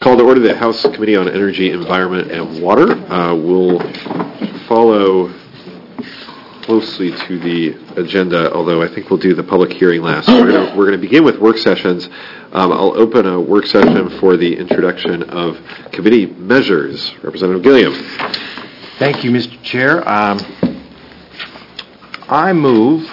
Call to order the House Committee on Energy, Environment, and Water. We'll follow closely to the agenda, although I think we'll do the public hearing last. We're going to begin with work sessions. I'll open a work session for the introduction of committee measures. Representative Gilliam. Thank you, Mr. Chair. I move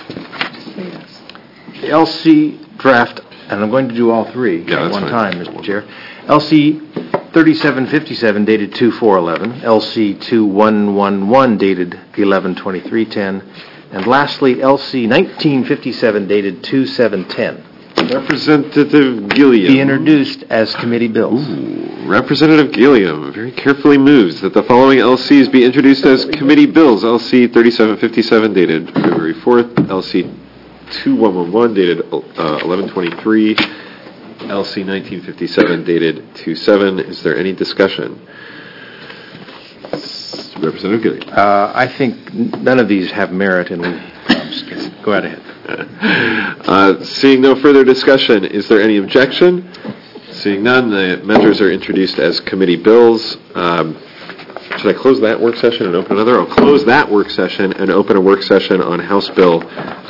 LC draft, and I'm going to do all three at one time, Mr. Chair. LC 3757 dated 2/4/11, LC 2111 dated 11/23/10, and lastly LC 1957 dated 2/7/10. Representative Gilliam. Be introduced as committee bills. Representative Gilliam very carefully moves that the following LCs be introduced as committee bills. LC 3757 dated February 4th, LC 2111 dated 11/23, LC 1957 dated 2/7. Is there any discussion? Representative Gilliam. I think none of these have merit, and go right ahead. Seeing no further discussion, is there any objection? Seeing none, the measures are introduced as committee bills. Should I close that work session and open another? I'll close that work session and open a work session on House Bill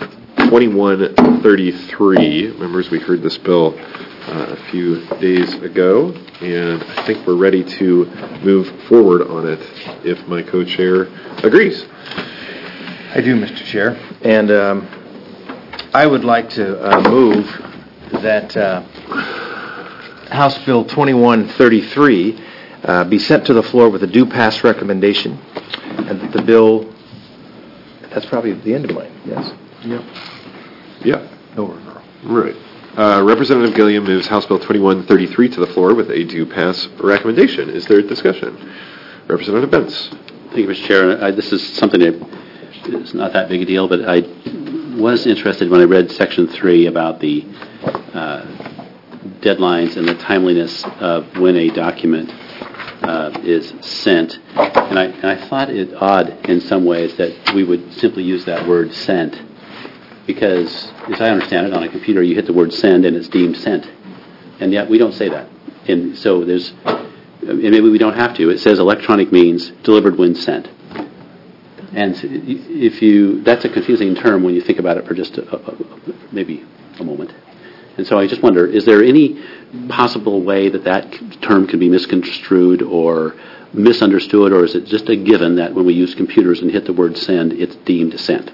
2133. Members, we heard this bill a few days ago, and I think we're ready to move forward on it if my co-chair agrees. I do, Mr. Chair, and I would like to move that House Bill 2133 be sent to the floor with a due pass recommendation, and that the bill, that's probably the end of mine, yes? Yep. Yep. No referral. Right. Representative Gilliam moves House Bill 2133 to the floor with a due pass recommendation. Is there discussion? Representative Bentz. Thank you, Mr. Chair. This is something that is not that big a deal, but I was interested when I read Section 3 about the deadlines and the timeliness of when a document is sent. And I thought it odd in some ways that we would simply use that word sent, because as I understand it, on a computer you hit the word send and it's deemed sent. And yet we don't say that. And so and maybe we don't have to. It says electronic means delivered when sent. And that's a confusing term when you think about it for just maybe a moment. And so I just wonder, is there any possible way that term can be misconstrued or misunderstood, or is it just a given that when we use computers and hit the word send, it's deemed sent?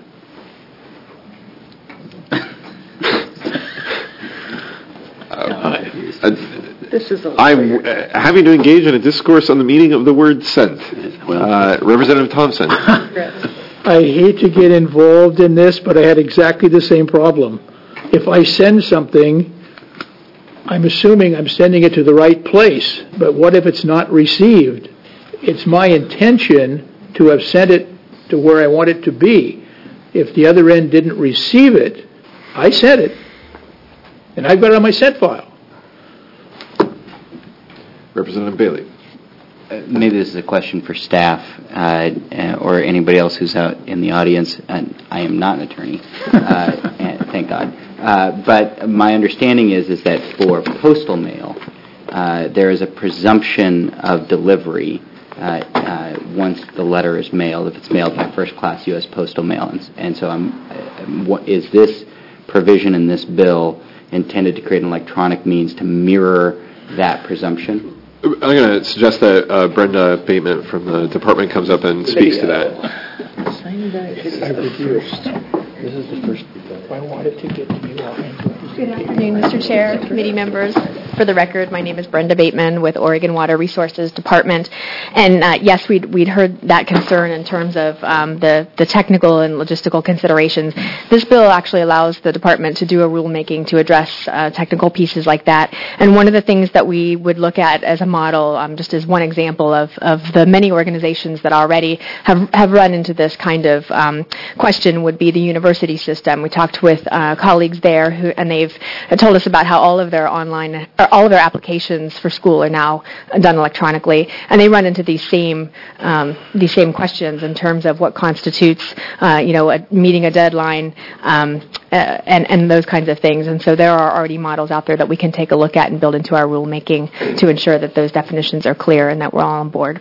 I'm happy to engage in a discourse on the meaning of the word sent. Representative Thompson. I hate to get involved in this, but I had exactly the same problem. If I send something, I'm assuming I'm sending it to the right place, but what if it's not received? It's my intention to have sent it to where I want it to be. If the other end didn't receive it, I sent it, and I've got it on my sent file. Representative Bailey. Maybe this is a question for staff or anybody else who's out in the audience. And I am not an attorney, thank God. But my understanding is that for postal mail, there is a presumption of delivery once the letter is mailed, if it's mailed by first-class U.S. postal mail. And so is this provision in this bill intended to create an electronic means to mirror that presumption? I'm going to suggest that Brenda Bateman from the department comes up and speaks to that. I refused. This is the first bill. I wanted to get to you all. Good afternoon, Mr. Chair, committee members. For the record, my name is Brenda Bateman with Oregon Water Resources Department. And yes, we'd heard that concern in terms of the technical and logistical considerations. This bill actually allows the department to do a rulemaking to address technical pieces like that. And one of the things that we would look at as a model, just as one example of the many organizations that already have run into this kind of question, would be the university system. We talked with colleagues there and they've told us about how all of their online all of our applications for school are now done electronically, and they run into these same questions in terms of what constitutes, meeting a deadline, and those kinds of things. And so there are already models out there that we can take a look at and build into our rulemaking to ensure that those definitions are clear and that we're all on board.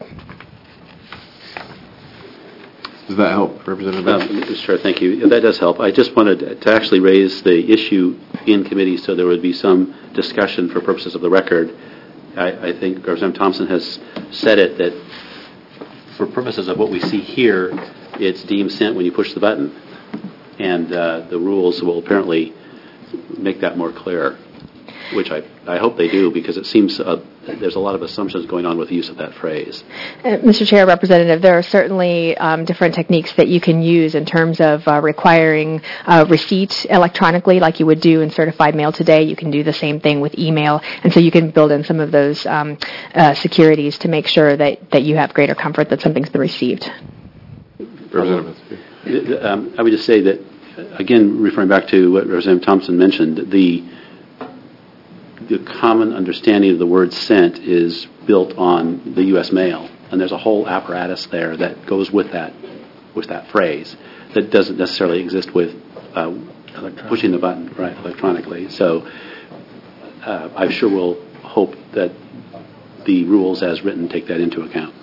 Does that help, Representative Benz? Sure, thank you. That does help. I just wanted to actually raise the issue in committee so there would be some discussion for purposes of the record. I think Representative Thompson has said it, that for purposes of what we see here, it's deemed sent when you push the button. And the rules will apparently make that more clear, which I hope they do, because it seems there's a lot of assumptions going on with the use of that phrase. Mr. Chair, Representative, there are certainly different techniques that you can use in terms of requiring receipt electronically like you would do in certified mail today. You can do the same thing with email, and so you can build in some of those securities to make sure that you have greater comfort that something's been received. Representative. I would just say that, again, referring back to what Representative Thompson mentioned, the common understanding of the word sent is built on the U.S. mail, and there's a whole apparatus there that goes with that phrase that doesn't necessarily exist with pushing the button electronically. So I sure will hope that the rules as written take that into account.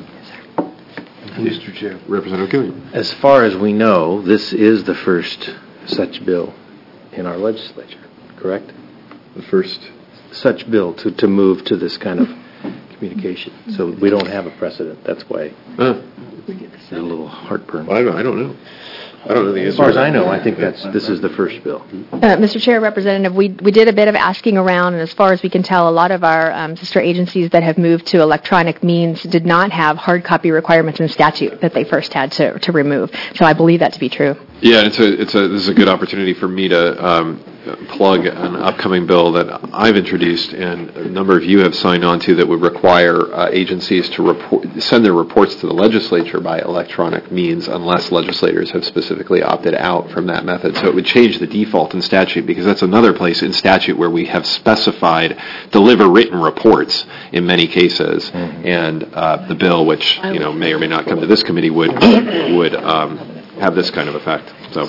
Mr. Chair. Representative Gilliam. As far as we know, this is the first such bill in our legislature, correct? The first such bill to move to this kind of communication. So we don't have a precedent. That's why we get a little heartburn. Well, I don't know. I don't know the answer. As far as I know, I think this is the first bill. Mr. Chair, Representative, we did a bit of asking around, and as far as we can tell, a lot of our sister agencies that have moved to electronic means did not have hard copy requirements in statute that they first had to remove. So I believe that to be true. Yeah, this is a good opportunity for me to plug an upcoming bill that I've introduced and a number of you have signed on to that would require agencies to send their reports to the legislature by electronic means unless legislators have specifically opted out from that method. So it would change the default in statute, because that's another place in statute where we have specified deliver written reports in many cases, and the bill, which may or may not come to this committee, would have this kind of effect. So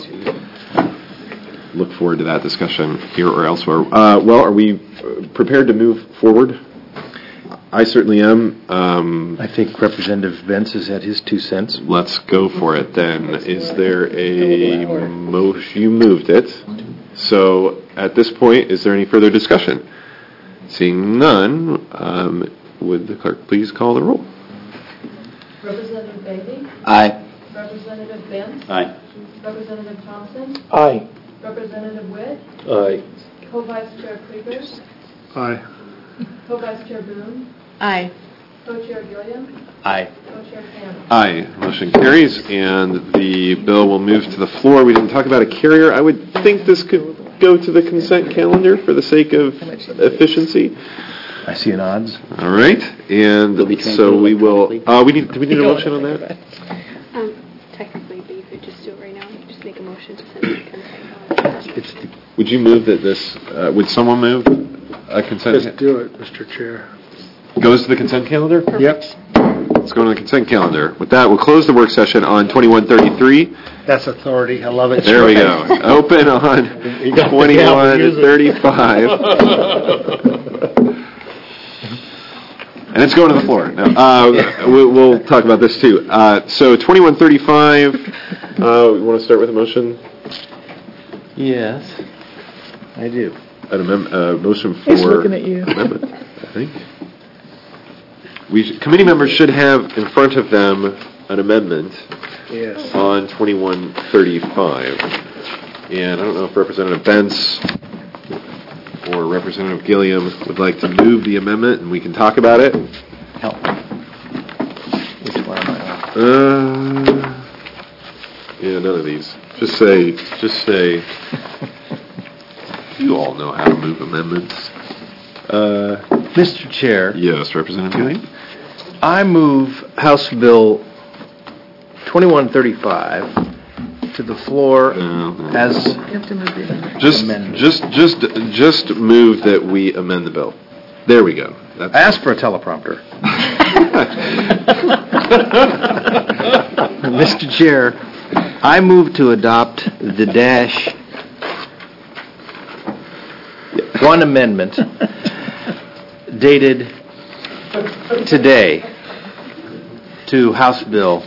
look forward to that discussion here or elsewhere. Well, are we prepared to move forward? I certainly am. I think Representative Benz has had his 2 cents. Let's go for it then. Is there a motion? You moved it. So at this point, is there any further discussion? Seeing none, would the clerk please call the roll? Representative Begley? Aye. Representative Benz? Aye. Representative Thompson? Aye. Representative Witt? Aye. Co-Vice Chair Krieger? Aye. Co-Vice Chair Boone? Aye. Co-Chair Gilliam? Aye. Co-Chair Cannon? Aye. Motion carries, and the bill will move to the floor. We didn't talk about a carrier. I would think this could go to the consent calendar for the sake of efficiency. I see an odds. All right, and so we will. Do we need a motion on that? Technically, but you could just do it right now. You could just make a motion to send it to consent. Would you move that this? Would someone move a consent? Just do it, Mr. Chair. Goes to the consent calendar? Yep. Let's go to the consent calendar. With that, we'll close the work session on 2133. That's authority. I love it. There we go. Open on 2135. And it's going to the floor. Now, we'll talk about this too. So 2135, you want to start with a motion? Yes, I do. A motion for He's looking at you. amendment, I think. Committee members should have in front of them an amendment on 2135. And I don't know if Representative Benz or Representative Gilliam would like to move the amendment, and we can talk about it. Help. Which one am I on? Yeah, none of these. Just say, you all know how to move amendments. Mr. Chair. Yes, Representative Gilliam. I move House Bill 2135 to the floor as Just move that we amend the bill. There we go. I asked for a teleprompter. Mr. Chair, I move to adopt the -1 amendment dated today to House Bill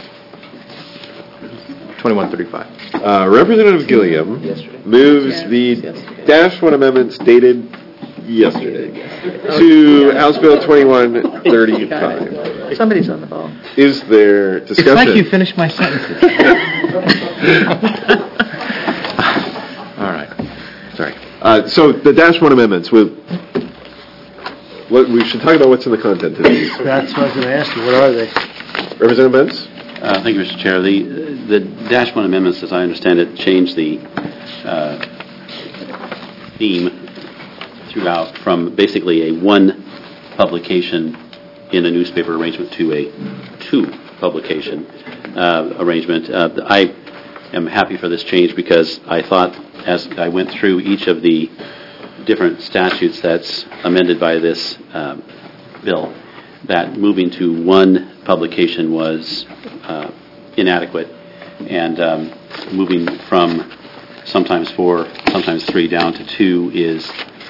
2135. Representative Gilliam moves the -1 amendments dated yesterday to House Bill 2135. Somebody's on the ball. Is there discussion? It's like you finished my sentences. All right. Sorry. So the -1 amendments, we should talk about what's in the content of these. That's what I was going to ask you. What are they? Representative Benz? Thank you, Mr. Chair. The -1 amendments, as I understand it, change the theme throughout from basically a one publication in a newspaper arrangement to a two publication arrangement. I am happy for this change because I thought as I went through each of the different statutes that's amended by this bill that moving to one publication was inadequate, and moving from sometimes 4, sometimes 3 down to 2 is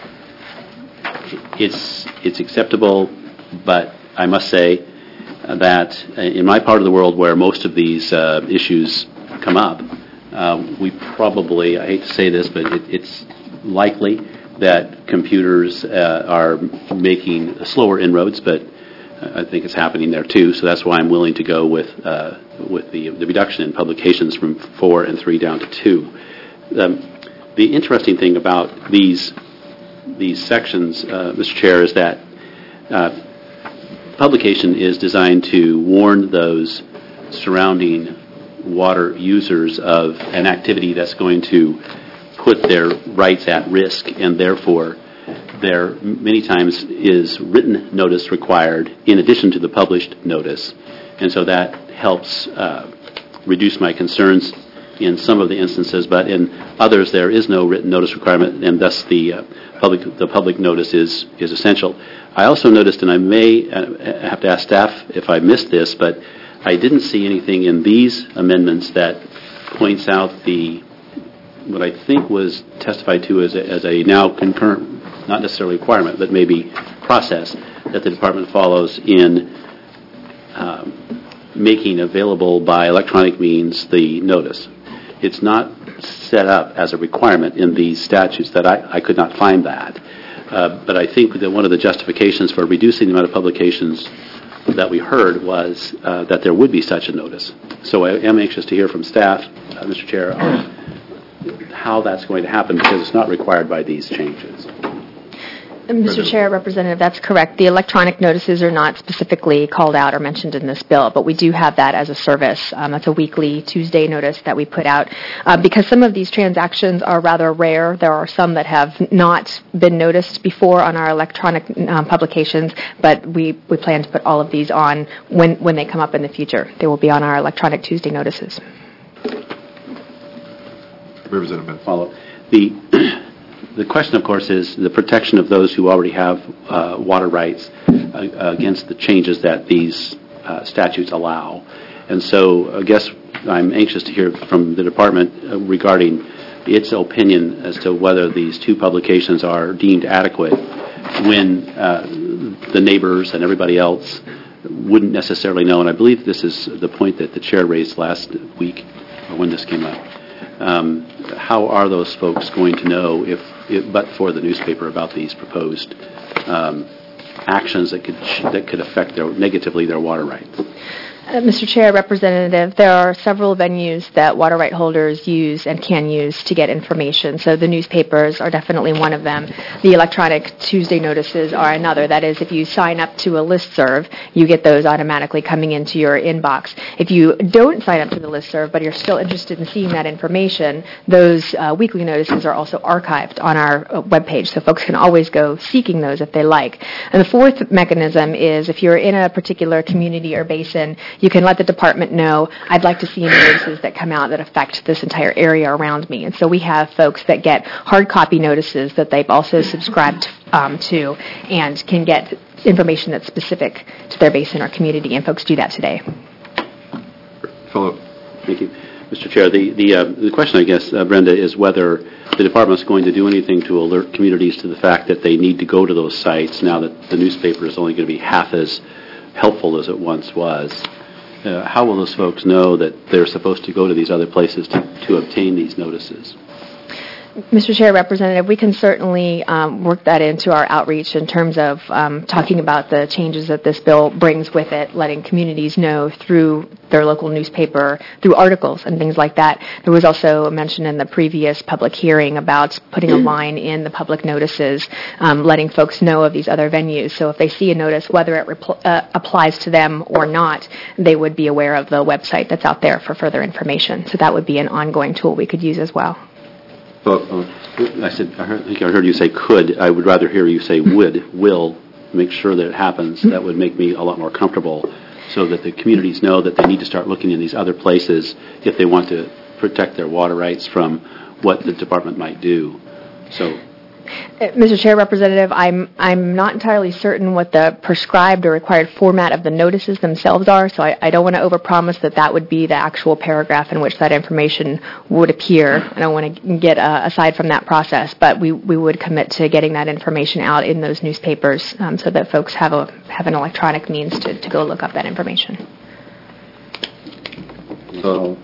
it's acceptable, but I must say that in my part of the world where most of these issues come up, we probably, I hate to say this, but it's likely that computers are making slower inroads, but I think it's happening there too. So that's why I'm willing to go with the reduction in publications from 4 and 3 down to 2. The interesting thing about these sections, Mr. Chair, is that publication is designed to warn those surrounding water users of an activity that's going to put their rights at risk, and therefore there many times is written notice required in addition to the published notice, and so that helps reduce my concerns in some of the instances, but in others there is no written notice requirement, and thus the public notice is essential. I also noticed, and I may have to ask staff if I missed this, but I didn't see anything in these amendments that points out what I think was testified to as a now concurrent, not necessarily requirement, but maybe process that the department follows in making available by electronic means the notice. It's not set up as a requirement in these statutes that I could not find that. But I think that one of the justifications for reducing the amount of publications that we heard was that there would be such a notice. So I am anxious to hear from staff, Mr. Chair, on how that's going to happen because it's not required by these changes. Mr. Chair, Representative, that's correct. The electronic notices are not specifically called out or mentioned in this bill, but we do have that as a service. That's a weekly Tuesday notice that we put out. Because some of these transactions are rather rare, there are some that have not been noticed before on our electronic publications, but we plan to put all of these on when they come up in the future. They will be on our electronic Tuesday notices. Representative Follow. The question, of course, is the protection of those who already have water rights against the changes that these statutes allow. And so I guess I'm anxious to hear from the department regarding its opinion as to whether these two publications are deemed adequate when the neighbors and everybody else wouldn't necessarily know. And I believe this is the point that the chair raised last week when this came up. How are those folks going to know but for the newspaper about these proposed actions that could affect negatively their water rights? Mr. Chair, Representative, there are several venues that water right holders use and can use to get information. So the newspapers are definitely one of them. The electronic Tuesday notices are another. That is, if you sign up to a listserv, you get those automatically coming into your inbox. If you don't sign up to the listserv, but you're still interested in seeing that information, those weekly notices are also archived on our webpage, so folks can always go seeking those if they like. And the fourth mechanism is if you're in a particular community or basin, you can let the department know, I'd like to see any notices that come out that affect this entire area around me. And so we have folks that get hard copy notices that they've also subscribed to and can get information that's specific to their basin or community, and folks do that today. Follow-up. Thank you. Mr. Chair, the question, I guess, Brenda, is whether the department's going to do anything to alert communities to the fact that they need to go to those sites now that the newspaper is only going to be half as helpful as it once was. How will those folks know that they're supposed to go to these other places to obtain these notices? Mr. Chair, Representative, we can certainly work that into our outreach in terms of talking about the changes that this bill brings with it, letting communities know through their local newspaper, through articles and things like that. There was also a mention in the previous public hearing about putting a line in the public notices, letting folks know of these other venues. So if they see a notice, whether it applies to them or not, they would be aware of the website that's out there for further information. So that would be an ongoing tool we could use as well. I think I heard you say could. I would rather hear you say will make sure that it happens. That would make me a lot more comfortable, so that the communities know that they need to start looking in these other places if they want to protect their water rights from what the department might do. So, Mr. Chair, Representative, I'm not entirely certain what the prescribed or required format of the notices themselves are, so I don't want to overpromise that would be the actual paragraph in which that information would appear. I don't want to get aside from that process, but we would commit to getting that information out in those newspapers so that folks have an electronic means to go look up that information. So,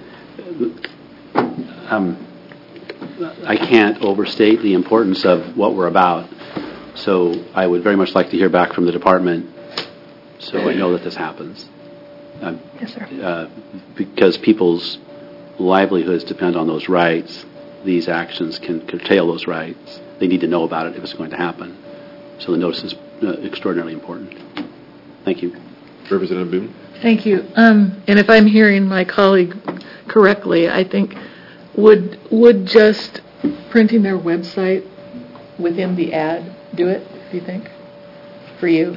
I can't overstate the importance of what we're about, so I would very much like to hear back from the department so I know that this happens. Yes, sir. Because people's livelihoods depend on those rights, these actions can curtail those rights. They need to know about it if it's going to happen. So the notice is extraordinarily important. Thank you. Representative Boone. Thank you. And if I'm hearing my colleague correctly, I think would just printing their website within the ad do it, do you think, for you?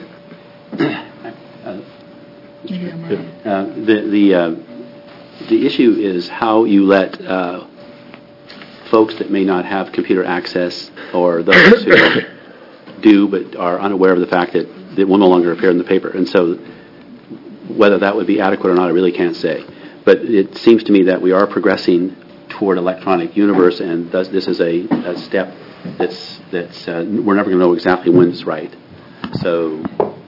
The issue is how you let folks that may not have computer access, or those who do but are unaware of the fact that it will no longer appear in the paper. And so whether that would be adequate or not, I really can't say. But it seems to me that we are progressing toward electronic universe, and this is a step that's we're never going to know exactly when it's right. So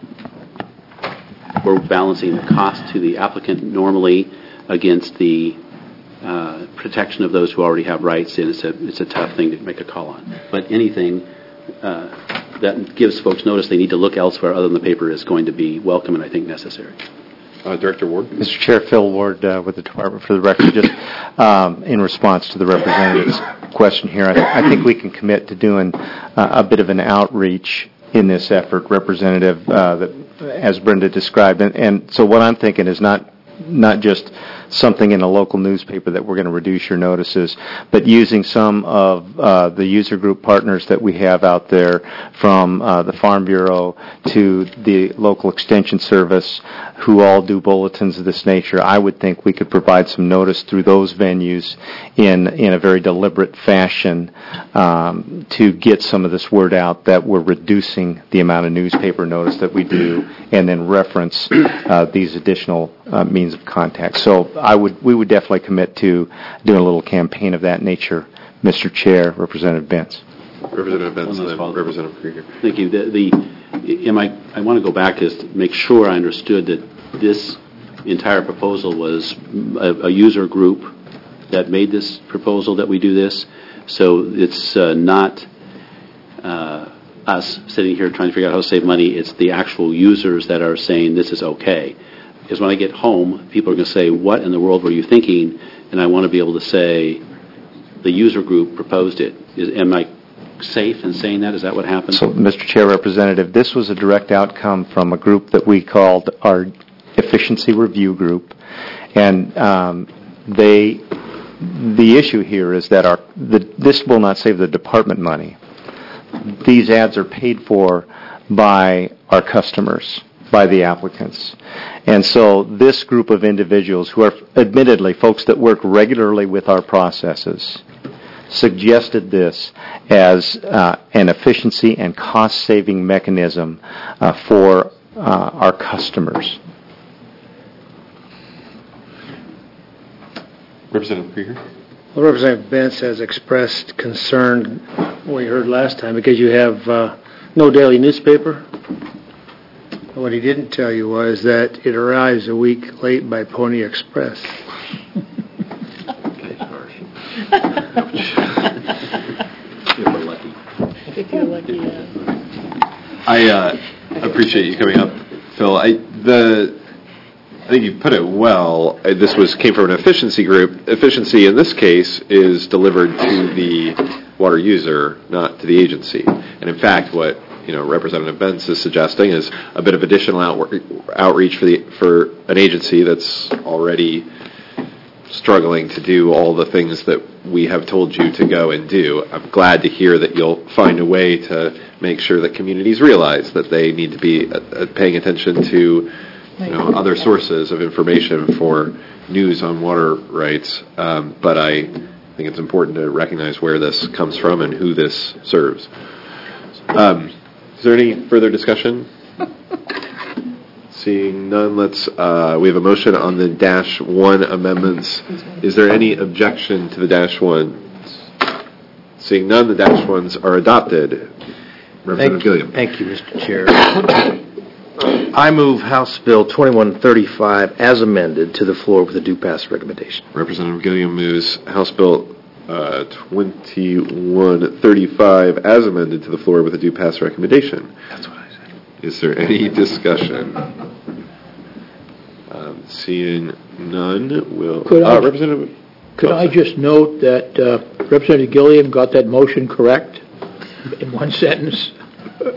we're balancing the cost to the applicant normally against the protection of those who already have rights, and it's a tough thing to make a call on. But anything that gives folks notice they need to look elsewhere other than the paper is going to be welcome and I think necessary. Director Ward. Mr. Chair, Phil Ward with the Department. For the record, just in response to the representative's question here, I think we can commit to doing a bit of an outreach in this effort, Representative, as Brenda described. And so what I'm thinking is not just something in a local newspaper that we're going to reduce your notices, but using some of the user group partners that we have out there, from the Farm Bureau to the local extension service, who all do bulletins of this nature. I would think we could provide some notice through those venues in a very deliberate fashion to get some of this word out that we're reducing the amount of newspaper notice that we do, and then reference these additional means of contact. So we would definitely commit to doing a little campaign of that nature, Mr. Chair, Representative Bentz. Representative Bentz, and then Representative Krieger. Thank you. I want to go back to make sure I understood that this entire proposal was a user group that made this proposal that we do this. So it's not us sitting here trying to figure out how to save money. It's the actual users that are saying this is okay. Because when I get home, people are going to say, what in the world were you thinking? And I want to be able to say, the user group proposed it. Am I safe in saying that? Is that what happened? So, Mr. Chair, Representative, this was a direct outcome from a group that we called our Efficiency Review Group. And the issue here is that this will not save the department money. These ads are paid for by our customers. by the applicants. And so this group of individuals, who are admittedly folks that work regularly with our processes, suggested this as an efficiency and cost-saving mechanism for our customers. Representative Krieger? Well, Representative Bentz has expressed concern, we heard last time, because you have no daily newspaper. What he didn't tell you was that it arrives a week late by Pony Express. If you're lucky, yeah. I appreciate you coming up, Phil. I think you put it well. This came from an efficiency group. Efficiency in this case is delivered to the water user, not to the agency. And in fact, what Representative Bentz is suggesting is a bit of additional outreach for an agency that's already struggling to do all the things that we have told you to go and do. I'm glad to hear that you'll find a way to make sure that communities realize that they need to be paying attention to other sources of information for news on water rights. But I think it's important to recognize where this comes from and who this serves. Is there any further discussion? Seeing none, we have a motion on the -1 amendments. Is there any objection to the -1s? Seeing none, the -1s are adopted. Representative Gilliam. Thank you, Mr. Chair. I move House Bill 2135 as amended to the floor with a due pass recommendation. Representative Gilliam moves House Bill 2135 as amended to the floor with a due pass recommendation. That's what I said. Is there any discussion? Seeing none, Representative. Could I just note that Representative Gilliam got that motion correct in one sentence? I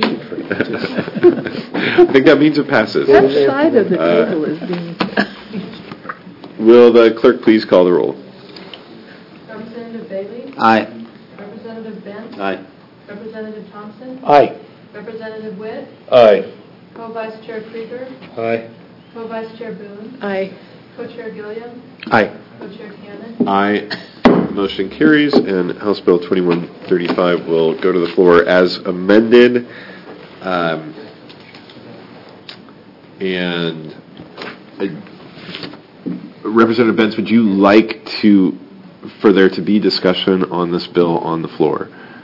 think that means it passes. That side of the table is being... Will the clerk please call the roll? Representative Bailey? Aye. Representative Bentz? Aye. Representative Thompson? Aye. Representative Witt? Aye. Co-Vice Chair Krieger? Aye. Co-Vice Chair Boone? Aye. Co-Chair Gilliam? Aye. Co-Chair Cannon? Aye. Motion carries, and House Bill 2135 will go to the floor as amended. Representative Bentz, would you like for there to be discussion on this bill on the floor?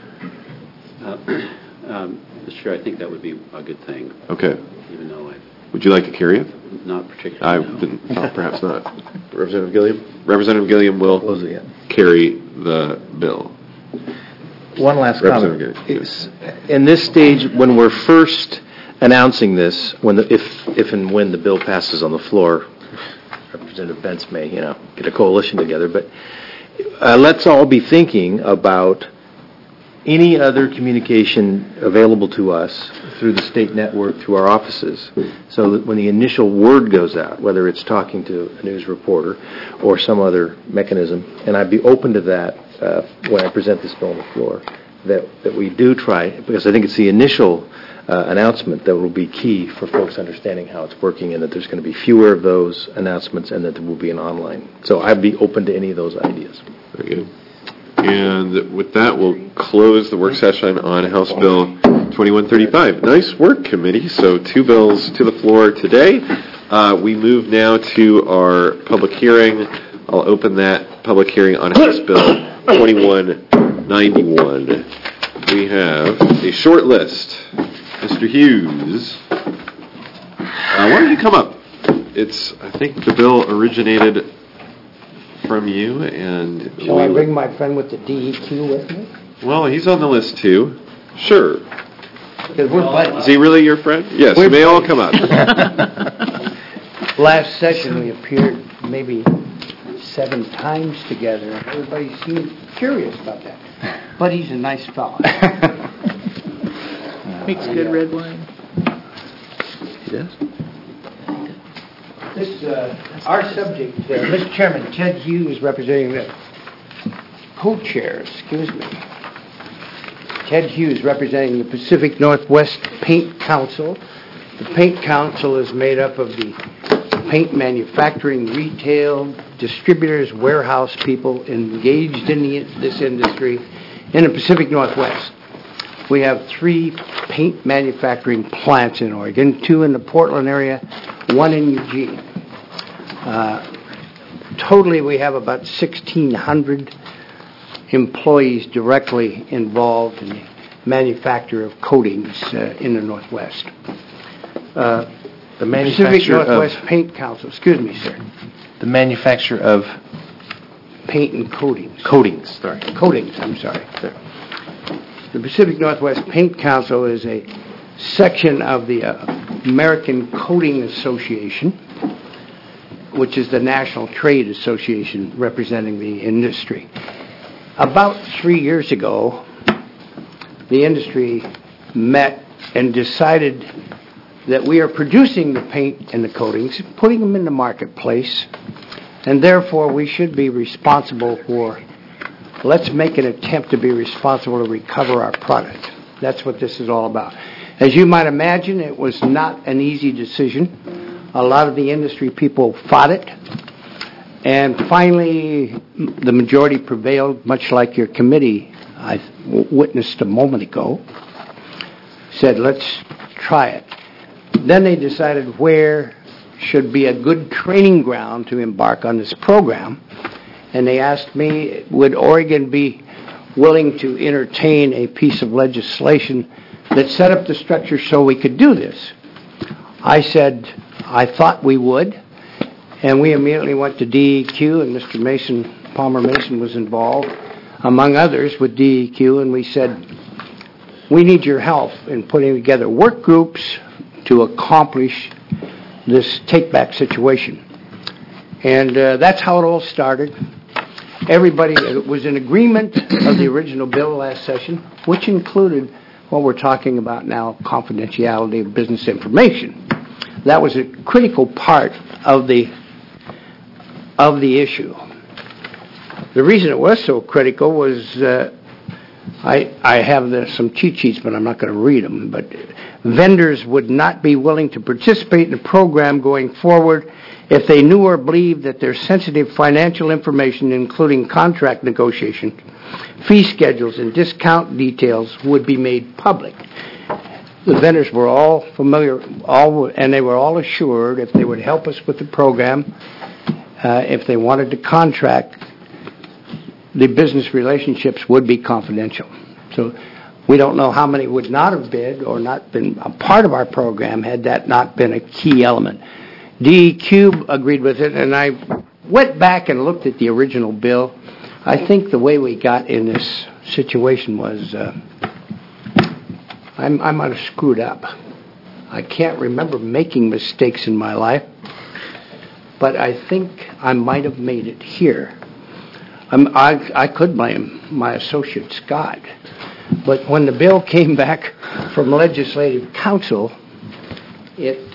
Mr. Chair, I think that would be a good thing. Okay. Even though would you like to carry it? Not particularly. Perhaps not. Representative Gilliam? Representative Gilliam will carry the bill. One last comment. In this stage, when we're first announcing this, if and when the bill passes on the floor, Representative Bentz may, get a coalition together, but let's all be thinking about any other communication available to us through the state network, through our offices, so that when the initial word goes out, whether it's talking to a news reporter or some other mechanism, and I'd be open to that when I present this bill on the floor, that we do try, because I think it's the initial announcement that will be key for folks understanding how it's working, and that there's going to be fewer of those announcements and that there will be an online. So I'd be open to any of those ideas. Very good. And with that, we'll close the work session on House Bill 2135. Nice work, committee. So 2 bills to the floor today. We move now to our public hearing. I'll open that public hearing on House Bill 2191. We have a short list. Mr. Hughes, why don't you come up? I think the bill originated from you, and shall I bring my friend with the DEQ with me? Well, he's on the list too. Sure. Is he really your friend? Yes, you may all come up. Last session we appeared maybe 7 times together, and everybody seemed curious about that. But he's a nice fellow. Makes good red wine. He does? Our subject, Mr. Chairman, Ted Hughes representing the co-chair, Ted Hughes representing the Pacific Northwest Paint Council The Paint Council is made up of the paint manufacturing, retail, distributors, warehouse people engaged in this industry in the Pacific Northwest. We have 3 paint manufacturing plants in Oregon, 2 in the Portland area, 1 in Eugene. Totally, we have about 1,600 employees directly involved in the manufacture of coatings in the Northwest. The Pacific manufacturer Northwest of Paint Council, excuse me, sir. the manufacturer of Paint and coatings. coatings. Sorry. Coatings, I'm sorry. The Pacific Northwest Paint Council is a section of the American Coating Association, which is the national trade association representing the industry. About 3 years ago, the industry met and decided that we are producing the paint and the coatings, putting them in the marketplace, and therefore we should be responsible for, let's make an attempt to be responsible to recover our product. That's what this is all about. As you might imagine, it was not an easy decision. A lot of the industry people fought it, and finally the majority prevailed, much like your committee I witnessed a moment ago, said let's try it. Then they decided where should be a good training ground to embark on this program, and they asked me, would Oregon be willing to entertain a piece of legislation that set up the structure so we could do this? I said I thought we would, and we immediately went to DEQ, and Mr. Mason, Palmer Mason was involved, among others, with DEQ, and we said, we need your help in putting together work groups to accomplish this take-back situation. And that's how it all started. Everybody was in agreement of the original bill last session, which included what we're talking about now, confidentiality of business information. That was a critical part of the issue. The reason it was so critical was I have some cheat sheets, but I'm not going to read them. But vendors would not be willing to participate in the program going forward if they knew or believed that their sensitive financial information, including contract negotiation, fee schedules, and discount details, would be made public. The vendors were all familiar, and they were all assured if they would help us with the program, if they wanted to contract, the business relationships would be confidential. So we don't know how many would not have bid or not been a part of our program had that not been a key element. DEQ agreed with it, and I went back and looked at the original bill. I think the way we got in this situation was I might have screwed up. I can't remember making mistakes in my life, but I think I might have made it here. I could blame my associate Scott, but when the bill came back from Legislative Council, it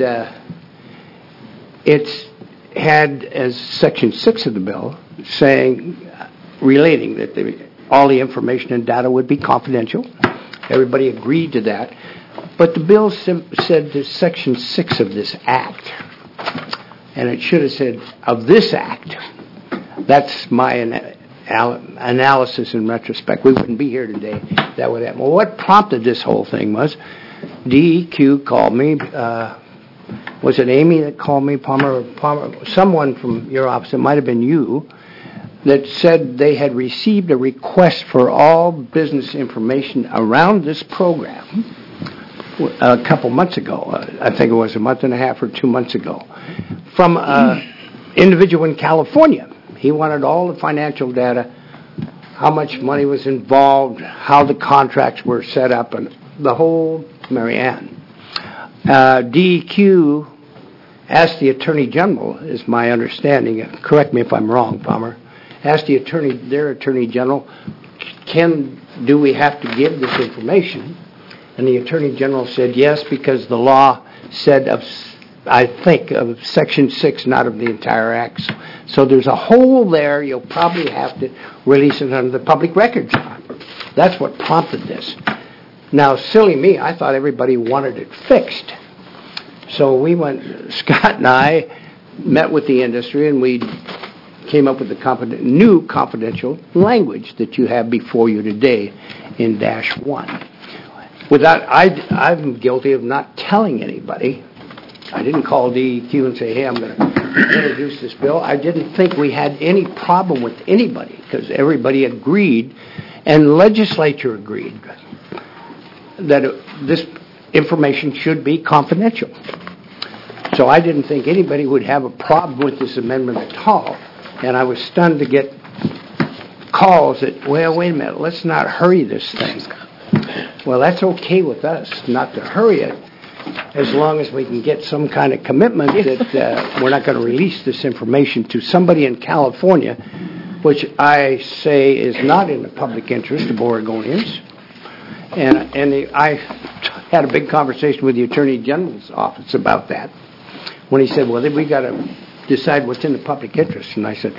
had as Section 6 of the bill relating that all the information and data would be confidential. Everybody agreed to that, but the bill said that Section 6 of this act, and it should have said of this act. That's my analysis in retrospect. We wouldn't be here today. That would happen. Well, what prompted this whole thing was DEQ called me. Was it Amy that called me, Palmer, someone from your office, it might have been you, that said they had received a request for all business information around this program a couple months ago. I think it was a month and a half or 2 months ago, from an individual in California. He wanted all the financial data, how much money was involved, how the contracts were set up, and the whole Marianne. DEQ asked the Attorney General, is my understanding, correct me if I'm wrong, Palmer, asked their Attorney General, do we have to give this information? And the Attorney General said yes, because the law said of Section 6, not of the entire Act. So there's a hole there. You'll probably have to release it under the Public Records Act. That's what prompted this. Now, silly me, I thought everybody wanted it fixed. So we went, Scott and I met with the industry, and we came up with the new confidential language that you have before you today in -1. I'm guilty of not telling anybody. I didn't call DEQ and say, hey, I'm going to introduce this bill. I didn't think we had any problem with anybody because everybody agreed, and the legislature agreed that this information should be confidential. So I didn't think anybody would have a problem with this amendment at all. And I was stunned to get calls that, well, wait a minute, let's not hurry this thing. Well, that's okay with us, not to hurry it, as long as we can get some kind of commitment that we're not going to release this information to somebody in California, which I say is not in the public interest of Oregonians. And I had a big conversation with the Attorney General's office about that when he said, well, then we got to decide what's in the public interest. And I said,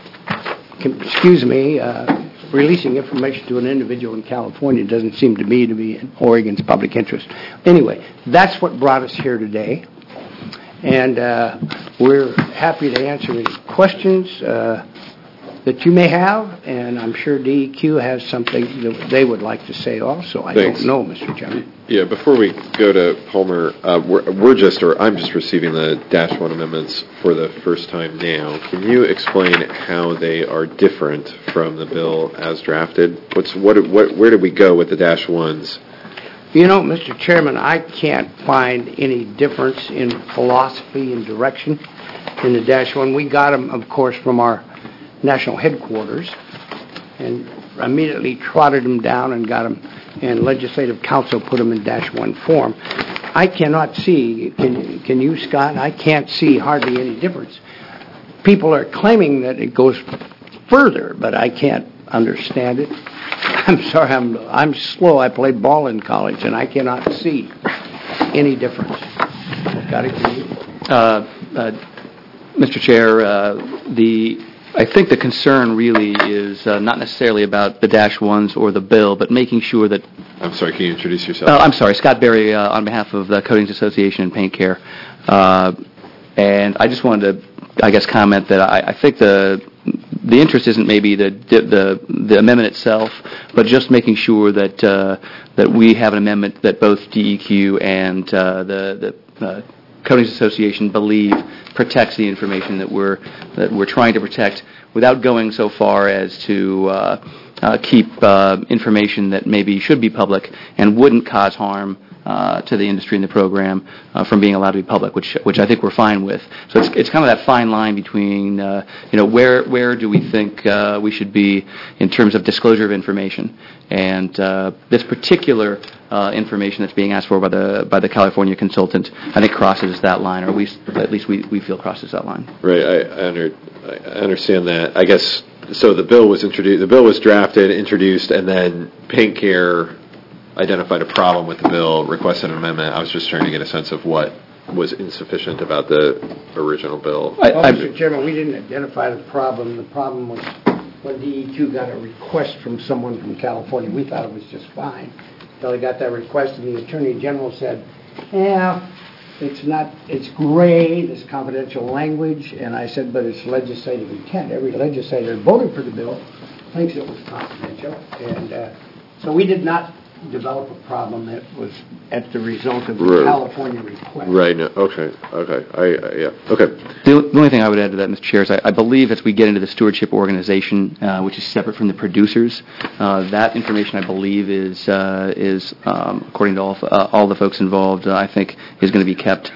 excuse me, releasing information to an individual in California doesn't seem to me to be in Oregon's public interest. Anyway, that's what brought us here today. And we're happy to answer any questions that you may have, and I'm sure DEQ has something that they would like to say also. I don't know, Mr. Chairman. Yeah, before we go to Palmer, I'm just receiving the -1 amendments for the first time now. Can you explain how they are different from the bill as drafted? Where did we go with the -1s? You know, Mr. Chairman, I can't find any difference in philosophy and direction in the -1. We got them, of course, from our national headquarters and immediately trotted them down and got them, and Legislative Council put them in -1 form. I cannot see, can you, Scott? I can't see hardly any difference. People are claiming that it goes further, but I can't understand it. I'm sorry, I'm slow. I played ball in college, and I cannot see any difference. Got it, can you? Mr. Chair, I think the concern really is not necessarily about the -1s or the bill, but making sure that... I'm sorry, can you introduce yourself? I'm sorry, Scott Berry on behalf of the Coatings Association and Paint Care. And I just wanted to, I guess, comment that I think the interest isn't maybe the amendment itself, but just making sure that we have an amendment that both DEQ and the Coatings Association believe protects the information that we're trying to protect without going so far as to keep information that maybe should be public and wouldn't cause harm to the industry and the program from being allowed to be public, which I think we're fine with. So it's kind of that fine line between where do we think we should be in terms of disclosure of information, and this particular information that's being asked for by the California consultant, I think crosses that line, or at least we feel crosses that line. Right, I understand that. I guess so. The bill was introduced. The bill was drafted, introduced, and then Paint Care identified a problem with the bill, requested an amendment. I was just trying to get a sense of what was insufficient about the original bill. Mr. Chairman, we didn't identify the problem. The problem was when DEQ got a request from someone from California. We thought it was just fine until they got that request, and the Attorney General said, yeah, it's gray, this confidential language, and I said, but it's legislative intent. Every legislator voting for the bill thinks it was confidential, and so we did not develop a problem that was at the result of the California request. Right. No, okay. Okay. The only thing I would add to that, Mr. Chair, is I believe as we get into the stewardship organization, which is separate from the producers, that information I believe is according to all the folks involved, I think is going to be kept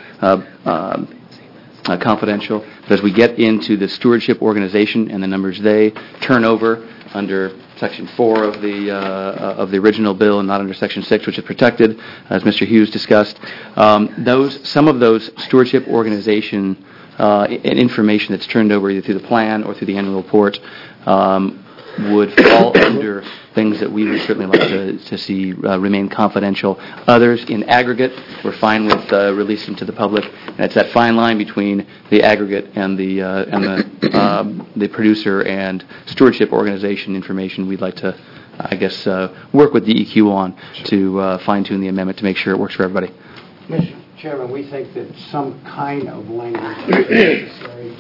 confidential. But as we get into the stewardship organization and the numbers they turn over under Section 4 of the original bill, and not under Section 6, which is protected, as Mr. Hughes discussed. Some of those stewardship organization information that's turned over either through the plan or through the annual report would fall under things that we would certainly like to see remain confidential. Others, in aggregate, we're fine with releasing to the public. And it's that fine line between the aggregate and the producer and stewardship organization information we'd like to, I guess, work with DEQ on to fine-tune the amendment to make sure it works for everybody. Mr. Chairman, we think that some kind of language is necessary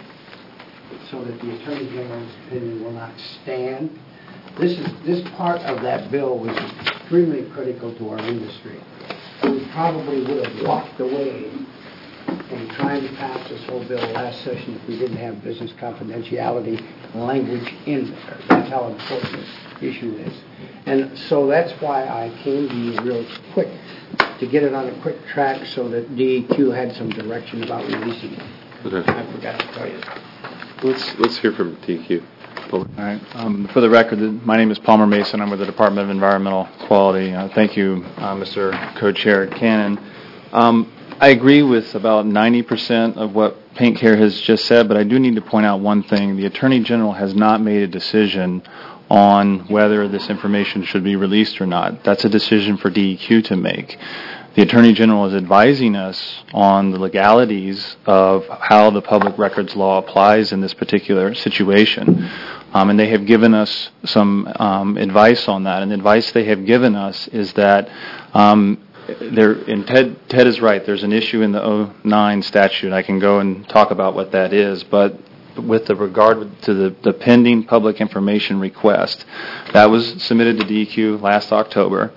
so that the Attorney General's opinion will not stand. This part of that bill was extremely critical to our industry. We probably would have walked away from trying to pass this whole bill last session if we didn't have business confidentiality language in there. That's how important this issue is. And so that's why I came to you real quick, to get it on a quick track so that DEQ had some direction about releasing it. Okay. I forgot to tell you. Let's hear from DEQ. All right. For the record, my name is Palmer Mason. I'm with the Department of Environmental Quality. Thank you, Mr. Co-Chair Cannon. I agree with about 90% of what Paint Care has just said, but I do need to point out one thing. The Attorney General has not made a decision on whether this information should be released or not. That's a decision for DEQ to make. The Attorney General is advising us on the legalities of how the public records law applies in this particular situation. And they have given us some advice on that. And the advice they have given us is that and Ted is right, there's an issue in the 09 statute. I can go and talk about what that is, but with the regard to the pending public information request, that was submitted to DEQ last October,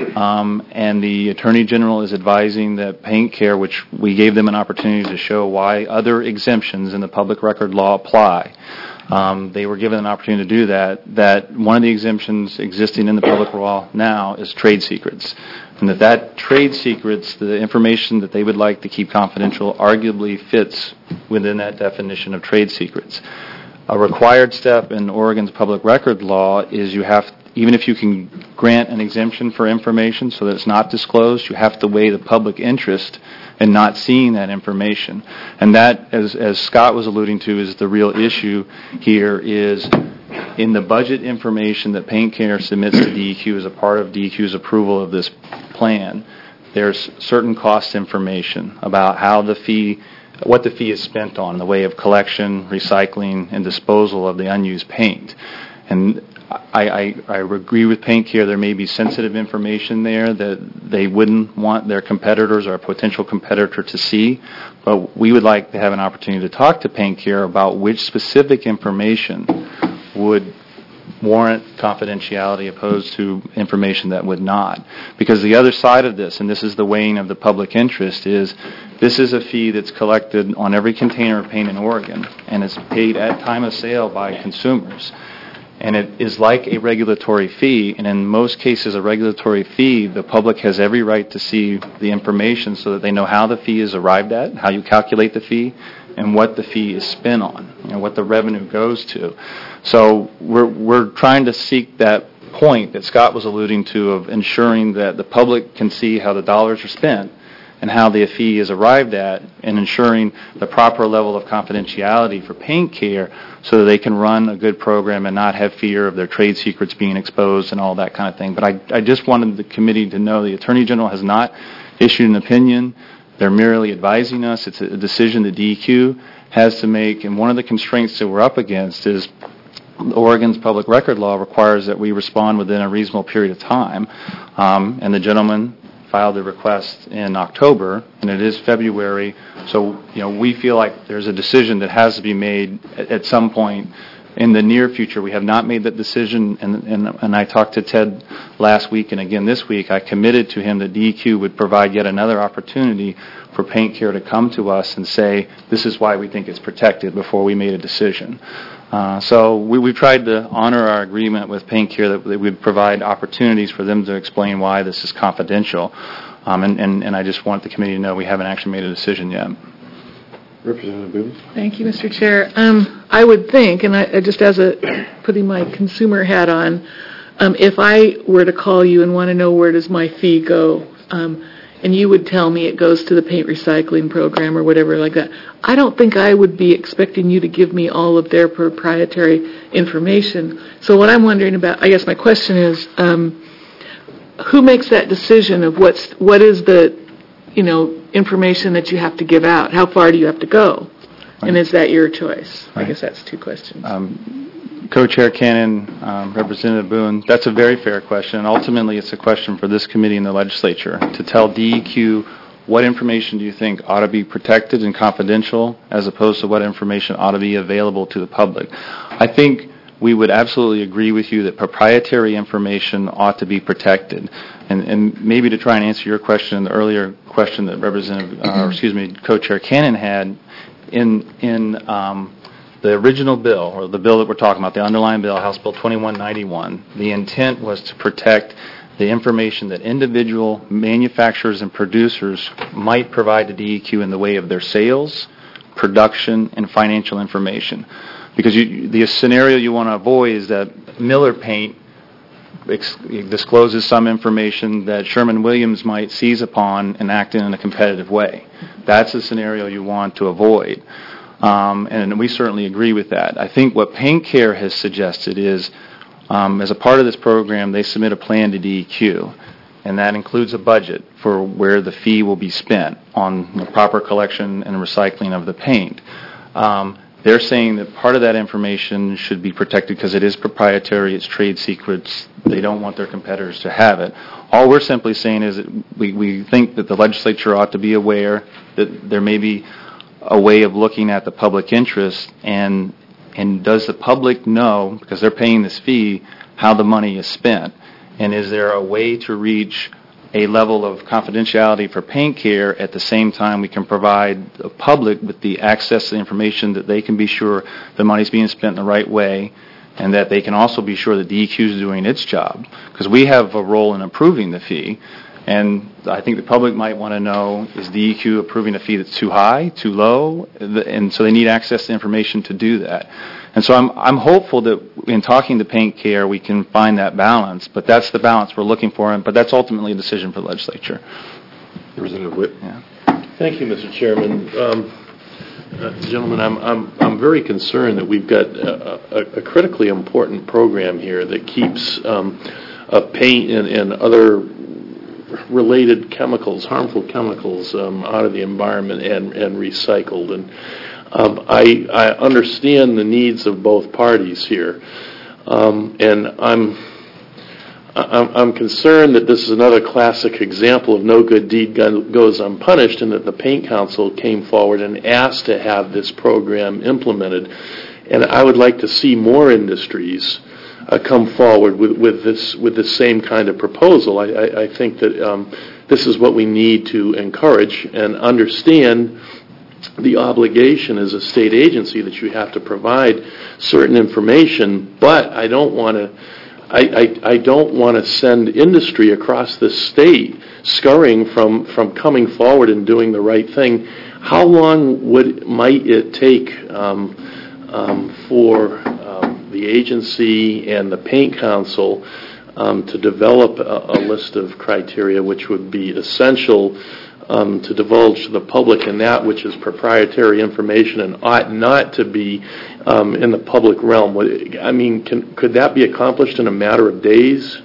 and the Attorney General is advising that Paint Care, which we gave them an opportunity to show why other exemptions in the public record law apply. They were given an opportunity to do that one of the exemptions existing in the public law now is trade secrets. And that trade secrets, the information that they would like to keep confidential, arguably fits within that definition of trade secrets. A required step in Oregon's public record law is even if you can grant an exemption for information so that it's not disclosed, you have to weigh the public interest in not seeing that information. And that, as Scott was alluding to, is the real issue here is in the budget information that Paint Care submits to DEQ as a part of DEQ's approval of this plan. There's certain cost information about what the fee is spent on in the way of collection, recycling, and disposal of the unused paint. And I agree with Paint Care. There may be sensitive information there that they wouldn't want their competitors or a potential competitor to see, but we would like to have an opportunity to talk to Paint Care about which specific information would warrant confidentiality opposed to information that would not. Because the other side of this, and this is the weighing of the public interest, is this is a fee that's collected on every container of paint in Oregon, and it's paid at time of sale by consumers. And it is like a regulatory fee, and in most cases a regulatory fee, the public has every right to see the information so that they know how the fee is arrived at, how you calculate the fee, and what the fee is spent on, and what the revenue goes to. So we're trying to seek that point that Scott was alluding to of ensuring that the public can see how the dollars are spent and how the fee is arrived at, and ensuring the proper level of confidentiality for Paint Care so that they can run a good program and not have fear of their trade secrets being exposed and all that kind of thing. But I just wanted the committee to know the Attorney General has not issued an opinion. They're merely advising us. It's a decision the DEQ has to make, and one of the constraints that we're up against is Oregon's public record law requires that we respond within a reasonable period of time, and the gentleman filed the request in October, and it is February, so we feel like there's a decision that has to be made at some point in the near future. We have not made that decision, and I talked to Ted last week and again this week. I committed to him that DEQ would provide yet another opportunity for Paint Care to come to us and say, this is why we think it's protected before we made a decision. So we've tried to honor our agreement with Paint Care that we would provide opportunities for them to explain why this is confidential. And I just want the committee to know we haven't actually made a decision yet. Representative Boone. Thank you, Mr. Chair. I would think, and I just putting my consumer hat on, if I were to call you and want to know where does my fee go, and you would tell me it goes to the paint recycling program or whatever like that, I don't think I would be expecting you to give me all of their proprietary information. So what I'm wondering about, I guess my question is, who makes that decision of what is the information that you have to give out? How far do you have to go? Right. And is that your choice? Right. I guess that's two questions. Co-Chair Cannon, Representative Boone, that's a very fair question. And ultimately, it's a question for this committee and the legislature to tell DEQ what information do you think ought to be protected and confidential as opposed to what information ought to be available to the public? I think we would absolutely agree with you that proprietary information ought to be protected. And maybe to try and answer your question, the earlier question that Co-Chair Cannon had, in the original bill, or the bill that we're talking about, the underlying bill, House Bill 2191, the intent was to protect the information that individual manufacturers and producers might provide to DEQ in the way of their sales, production, and financial information. Because the scenario you want to avoid is that Miller Paint discloses some information that Sherwin-Williams might seize upon and act in a competitive way. That's the scenario you want to avoid. And we certainly agree with that. I think what Paint Care has suggested is, as a part of this program, they submit a plan to DEQ, and that includes a budget for where the fee will be spent on the proper collection and recycling of the paint. They're saying that part of that information should be protected because it is proprietary, it's trade secrets, they don't want their competitors to have it. All we're simply saying is that we think that the legislature ought to be aware that there may be a way of looking at the public interest, and does the public know, because they're paying this fee, how the money is spent? And is there a way to reach a level of confidentiality for Paint Care at the same time we can provide the public with the access to the information that they can be sure the money's being spent in the right way, and that they can also be sure that DEQ is doing its job? Because we have a role in approving the fee, and I think the public might want to know, is DEQ approving a fee that's too high, too low? And so they need access to information to do that. And so I'm hopeful that in talking to Paint Care we can find that balance, but that's the balance we're looking for, but that's ultimately a decision for the legislature. Representative Witt. Yeah. Thank you, Mr. Chairman. Gentlemen, I'm very concerned that we've got a critically important program here that keeps paint and other related chemicals, harmful chemicals, out of the environment and recycled. And I understand the needs of both parties here, and I'm concerned that this is another classic example of no good deed goes unpunished, and that the Paint Council came forward and asked to have this program implemented. And I would like to see more industries come forward with this same kind of proposal. I think that this is what we need to encourage and understand. The obligation as a state agency that you have to provide certain information, but I don't want to send industry across the state scurrying from coming forward and doing the right thing. How long might it take for the agency and the Paint Council to develop a list of criteria which would be essential to divulge to the public, and that which is proprietary information and ought not to be in the public realm? I mean, could that be accomplished in a matter of days?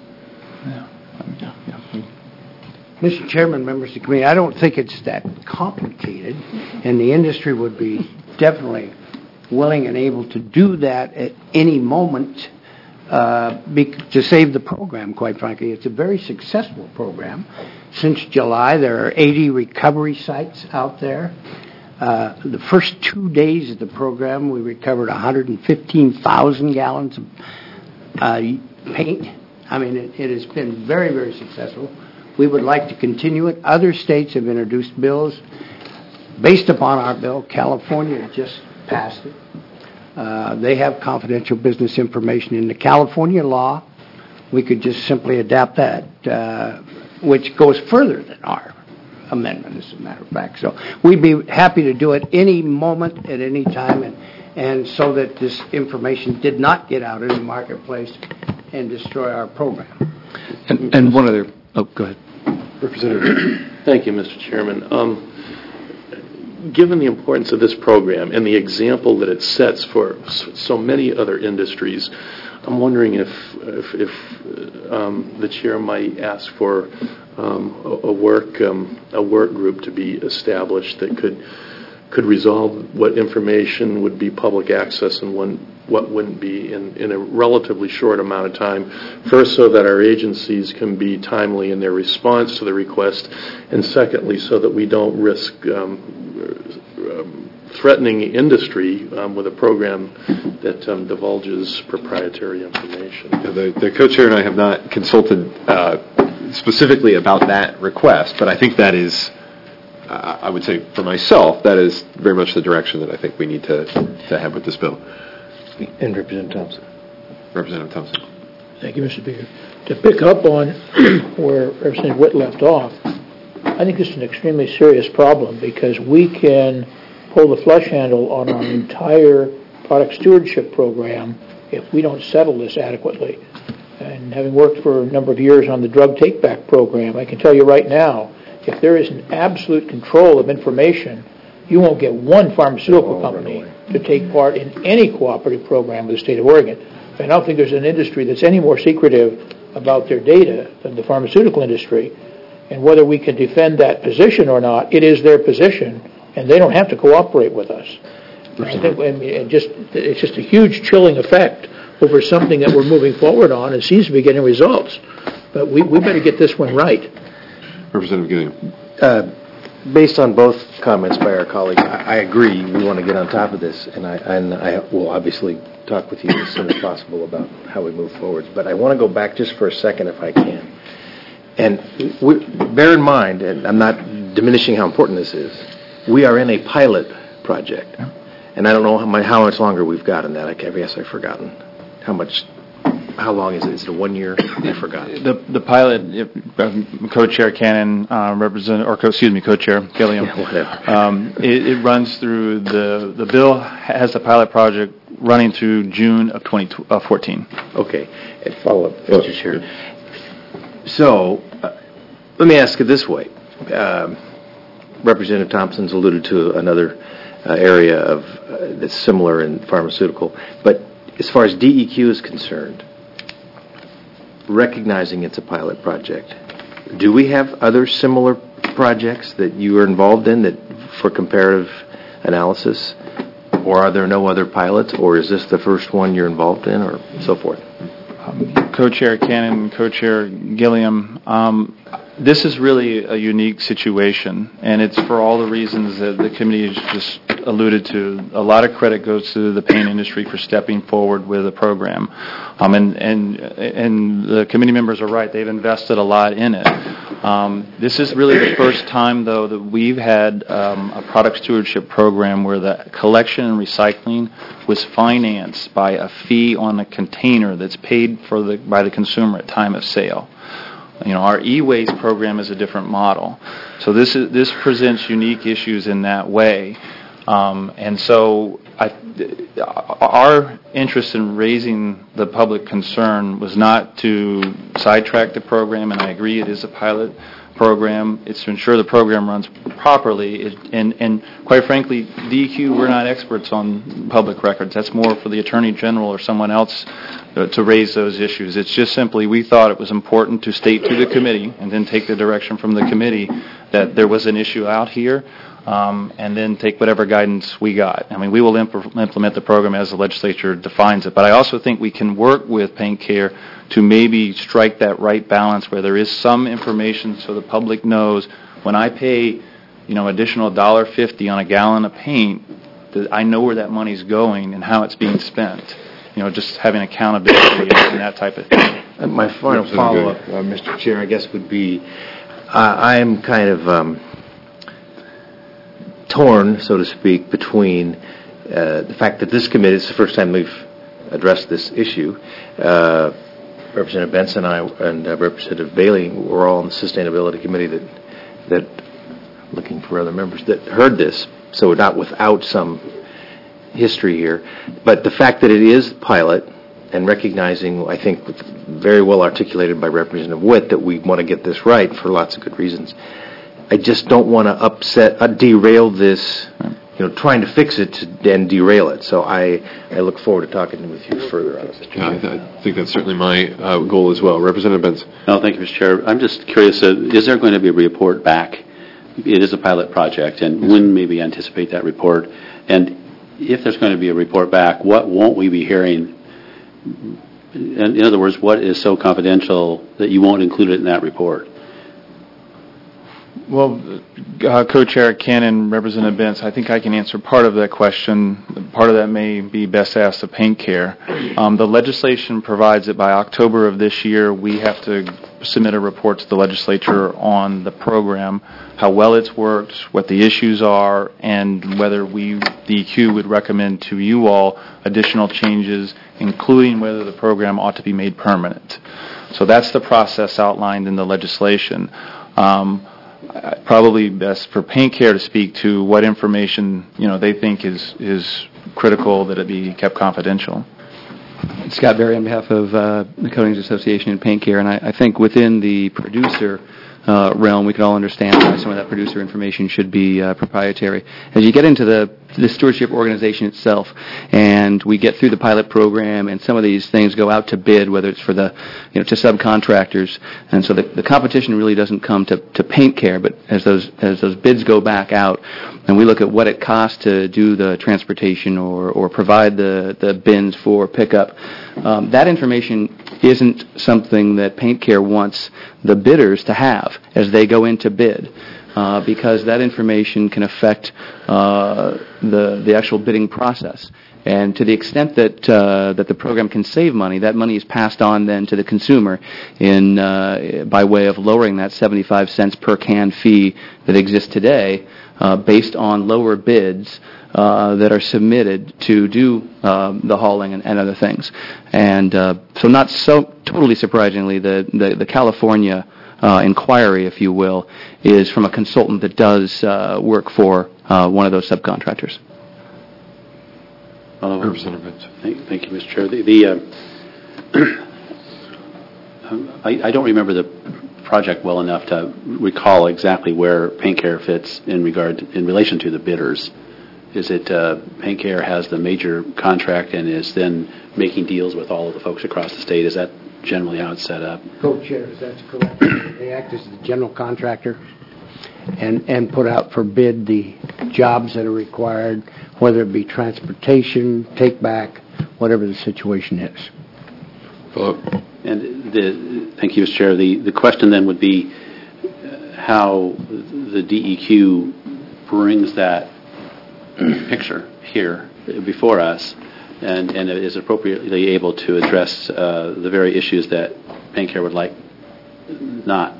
Mr. Chairman, members of the committee, I don't think it's that complicated, and the industry would be definitely willing and able to do that at any moment to save the program, quite frankly. It's a very successful program. Since July, there are 80 recovery sites out there. The first 2 days of the program, we recovered 115,000 gallons of paint. I mean, it has been very, very successful. We would like to continue it. Other states have introduced bills based upon our bill. California just passed it. They have confidential business information in the California law. We could just simply adapt that, which goes further than our amendment, as a matter of fact. So we'd be happy to do it any moment, at any time, and so that this information did not get out in the marketplace and destroy our program. And one other, go ahead. Representative. Thank you, Mr. Chairman. Given the importance of this program and the example that it sets for so many other industries, I'm wondering if the chair might ask for a work group to be established that could could resolve what information would be public access and what wouldn't be in a relatively short amount of time. First, so that our agencies can be timely in their response to the request, and secondly, so that we don't risk threatening industry with a program that divulges proprietary information. The co-chair and I have not consulted specifically about that request, but I think that is, I would say for myself, that is very much the direction that I think we need to have with this bill. And Representative Thompson. Representative Thompson. Thank you, Mr. Speaker. To pick up on where Representative Witt left off, I think this is an extremely serious problem because we can pull the flush handle on our entire product stewardship program if we don't settle this adequately. And having worked for a number of years on the drug take-back program, I can tell you right now, if there is an absolute control of information, you won't get one pharmaceutical company to take part in any cooperative program with the state of Oregon. I don't think there's an industry that's any more secretive about their data than the pharmaceutical industry. And whether we can defend that position or not, it is their position, and they don't have to cooperate with us. I think it's just a huge chilling effect over something that we're moving forward on and seems to be getting results. But we better get this one right. Representative Gilliam. Based on both comments by our colleague, I agree we want to get on top of this, and I will obviously talk with you as soon as possible about how we move forward. But I want to go back just for a second, if I can. And bear in mind, and I'm not diminishing how important this is, we are in a pilot project. And I don't know how much longer we've got in that. I guess I've forgotten. How long is it? Is it 1 year? I forgot. The pilot, Co-Chair Cannon, Co-Chair Gilliam. Yeah, whatever. It runs through the bill has the pilot project running through June of 2014. Okay. And follow up, Mr. Chair. So, let me ask it this way. Representative Thompson's alluded to another area that's similar in pharmaceutical, but as far as DEQ is concerned, recognizing it's a pilot project, do we have other similar projects that you are involved in that for comparative analysis, or are there no other pilots, or is this the first one you're involved in, or so forth? Co-Chair Cannon, Co-Chair Gilliam, this is really a unique situation, and it's for all the reasons that the committee has just alluded to. A lot of credit goes to the paint industry for stepping forward with a program, and the committee members are right. They've invested a lot in it. This is really the first time, though, that we've had a product stewardship program where the collection and recycling was financed by a fee on a container that's paid by the consumer at time of sale. You know, our e-waste program is a different model. So this presents unique issues in that way. And so our interest in raising the public concern was not to sidetrack the program, and I agree it is a pilot program. It's to ensure the program runs properly. And quite frankly, DEQ, we're not experts on public records. That's more for the Attorney General or someone else to raise those issues. It's just simply we thought it was important to state to the committee and then take the direction from the committee that there was an issue out here, and then take whatever guidance we got. I mean, we will implement the program as the legislature defines it, but I also think we can work with Paint Care to maybe strike that right balance where there is some information so the public knows when I pay, additional $1.50 on a gallon of paint, that I know where that money's going and how it's being spent. Just having accountability and that type of thing. And my final follow-up, Mr. Chair, I guess would be, I'm kind of torn, so to speak, between the fact that this committee, it's the first time we've addressed this issue. Representative Benson and I and Representative Bailey were all on the Sustainability Committee that looking for other members that heard this, so not without some history here. But the fact that it is pilot and recognizing, I think, very well articulated by Representative Witt, that we want to get this right for lots of good reasons. I just don't want to derail this, trying to fix it and derail it. So I look forward to talking with you further on it, Mr. Chair. I think that's certainly my goal as well. Representative Benson. No, thank you, Mr. Chair. I'm just curious, is there going to be a report back it is a pilot project, and when maybe anticipate that report? And if there's going to be a report back, what won't we be hearing? In other words, what is so confidential that you won't include it in that report? Well, Co-Chair Cannon, Representative Bentz, I think I can answer part of that question. Part of that may be best asked of Paint Care. The legislation provides that by October of this year, we have to submit a report to the legislature on the program, how well it's worked, what the issues are, and whether we, DEQ, would recommend to you all additional changes, including whether the program ought to be made permanent. So that's the process outlined in the legislation. Probably best for Paint Care to speak to what information they think is critical that it be kept confidential. Scott Berry on behalf of the Coatings Association and Paint Care, and I think within the producer realm, we can all understand why some of that producer information should be proprietary. As you get into the stewardship organization itself, and we get through the pilot program, and some of these things go out to bid, whether it's for the, to subcontractors, and so the competition really doesn't come to Paint Care, but as those bids go back out, and we look at what it costs to do the transportation or provide the bins for pickup, that information isn't something that Paint Care wants the bidders to have as they go into bid. Because that information can affect the actual bidding process. And to the extent that the program can save money, that money is passed on then to the consumer by way of lowering that 75 cents per can fee that exists today based on lower bids that are submitted to do the hauling and other things. And so not so totally surprisingly, the California inquiry, if you will, is from a consultant that does work for one of those subcontractors. Thank you, Mr. Chair. I don't remember the project well enough to recall exactly where Paint Care fits in relation to the bidders. Is it Paint Care has the major contract and is then making deals with all of the folks across the state? Is that generally how it's set up? Co-chairs, that's correct. They act as the general contractor and put out for bid the jobs that are required, whether it be transportation, take back, whatever the situation is. And thank you, Mr. Chair. The question then would be how the DEQ brings that picture here before us and is appropriately able to address the very issues that Paint Care would like not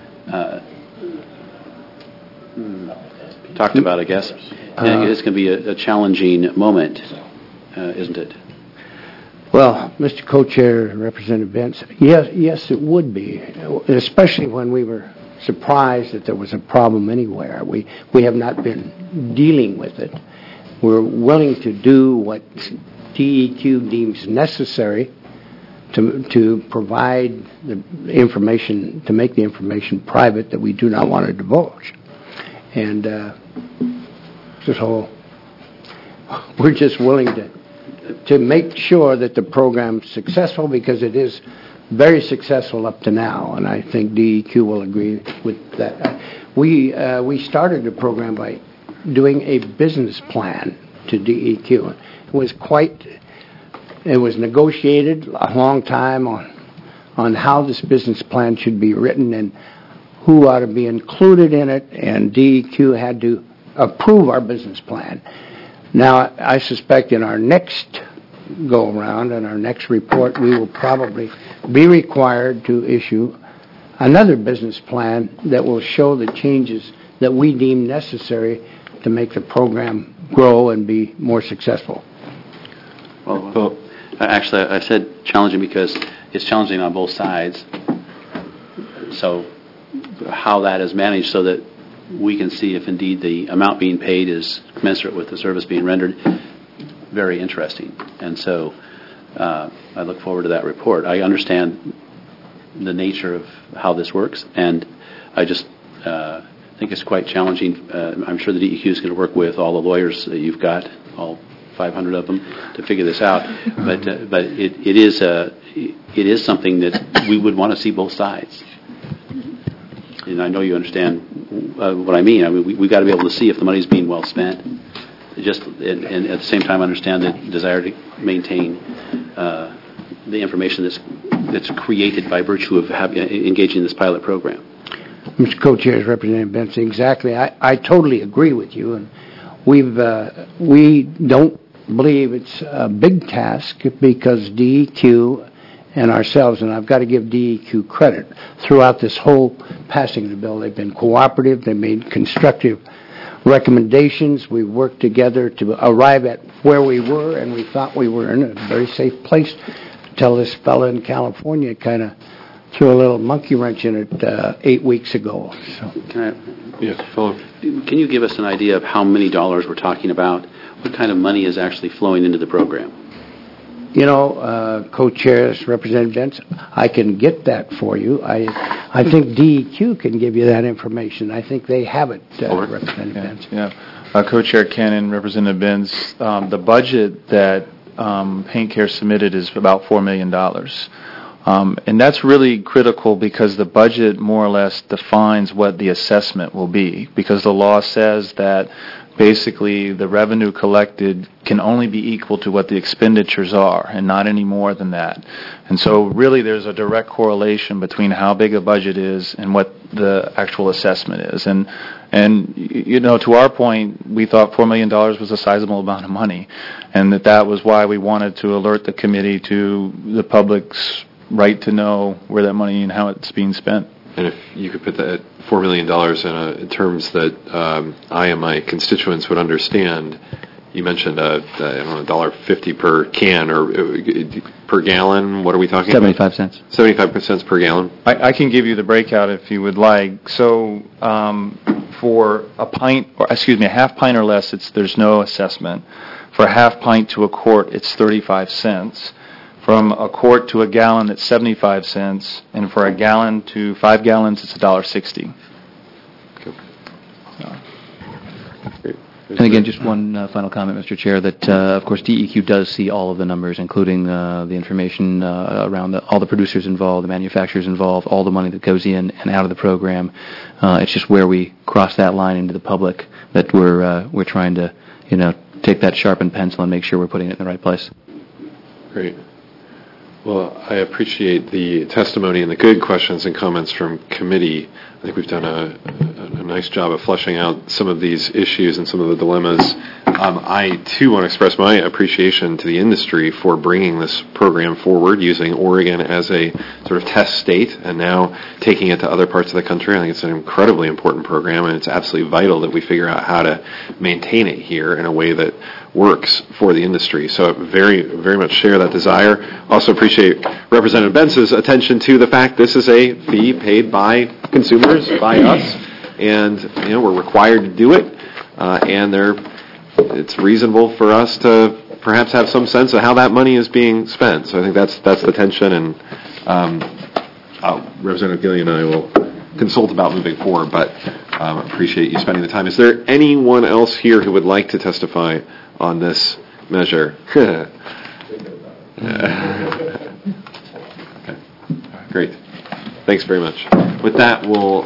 talked about, I guess. And it's going to be a challenging moment, isn't it? Well, Mr. Co-Chair, Representative Bentz, yes, it would be, especially when we were surprised that there was a problem anywhere. We have not been dealing with it. We're willing to do what DEQ deems necessary to provide the information, to make the information private that we do not want to divulge. And so we're just willing to make sure that the program's successful, because it is very successful up to now, and I think DEQ will agree with that. We started the program by doing a business plan to DEQ. It was negotiated a long time on how this business plan should be written and who ought to be included in it, and DEQ had to approve our business plan. Now, I suspect in our next go-around and our next report, we will probably be required to issue another business plan that will show the changes that we deem necessary to make the program grow and be more successful. Well, actually, I said challenging because it's challenging on both sides. So how that is managed so that we can see if indeed the amount being paid is commensurate with the service being rendered, very interesting. And so I look forward to that report. I understand the nature of how this works, and I just think it's quite challenging. I'm sure the DEQ is going to work with all the lawyers that you've got, all 500 of them, to figure this out. But it is something that we would want to see both sides. And I know you understand what I mean. I mean, we've got to be able to see if the money is being well spent. And at the same time, understand the desire to maintain the information that's created by virtue of engaging in this pilot program. Mr. Co-Chair, Representative Benson, exactly. I totally agree with you, and we don't believe it's a big task because DEQ and ourselves, and I've got to give DEQ credit, throughout this whole passing of the bill, they've been cooperative, they made constructive recommendations, we worked together to arrive at where we were, and we thought we were in a very safe place until this fellow in California kind of threw a little monkey wrench in it 8 weeks ago. So. Can you give us an idea of how many dollars we're talking about? What kind of money is actually flowing into the program? You know, Co-Chairs, Representative Dents, I can get that for you. I think DEQ can give you that information. I think they have it, Representative Dents. Yeah. Co-Chair Cannon, Representative Benz, the budget that Paint Care submitted is about $4 million. And that's really critical because the budget more or less defines what the assessment will be, because the law says that basically the revenue collected can only be equal to what the expenditures are and not any more than that. And so really there's a direct correlation between how big a budget is and what the actual assessment is. And you know, to our point, we thought $4 million was a sizable amount of money, and that was why we wanted to alert the committee to the public's right to know where that money and how it's being spent. And if you could put that $4 million in terms that I and my constituents would understand, you mentioned $1.50 per can or per gallon. What are we talking 75 about? 75 cents. 75 cents per gallon. I can give you the breakout if you would like. So for a half pint or less, there's no assessment. For a half pint to a quart, it's 35 cents. From a quart to a gallon, it's 75 cents, and for a gallon to 5 gallons, it's $1.60. And again, just one final comment, Mr. Chair, that of course DEQ does see all of the numbers, including the information around all the producers involved, the manufacturers involved, all the money that goes in and out of the program. It's just where we cross that line into the public that we're trying to, take that sharpened pencil and make sure we're putting it in the right place. Great. Well, I appreciate the testimony and the good questions and comments from committee. I think we've done a nice job of fleshing out some of these issues and some of the dilemmas. I, too, want to express my appreciation to the industry for bringing this program forward, using Oregon as a sort of test state and now taking it to other parts of the country. I think it's an incredibly important program, and it's absolutely vital that we figure out how to maintain it here in a way that works for the industry. So I very, very much share that desire. Also appreciate Representative Benz's attention to the fact this is a fee paid by consumers, by us, and we're required to do it, and it's reasonable for us to perhaps have some sense of how that money is being spent. So I think that's the tension, and Representative Gillian and I will consult about moving forward, but appreciate you spending the time. Is there anyone else here who would like to testify on this measure? Okay. Great. Thanks very much. With that, we'll...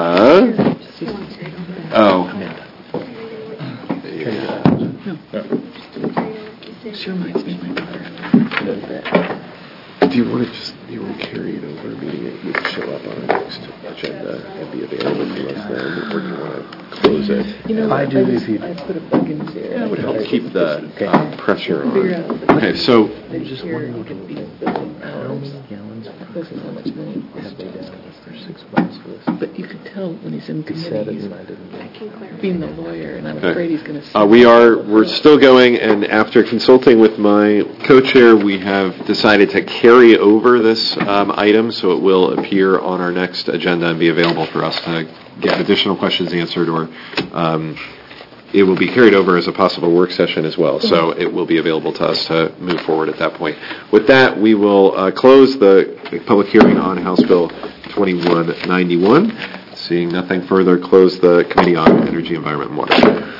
She reminds me of my daughter. Do you want to carry it over, meaning it would show up on our next agenda and be available to us then, or do you want to close it? I do if you... I put a bug in there. That would help keep the pressure on. Okay, so... I'm just wondering what it would be. How many gallons? This is how much money it has for 6 months for this. But you could tell when he's in committee, he's being the lawyer, and I'm afraid he's going to... We're still going, and after consulting with my co-chair, we have decided to carry over this item, so it will appear on our next agenda and be available for us to get additional questions answered, or it will be carried over as a possible work session as well. So it will be available to us to move forward at that point. With that, we will close the public hearing on House Bill 2191. Seeing nothing further, close the Committee on Energy, Environment, and Water.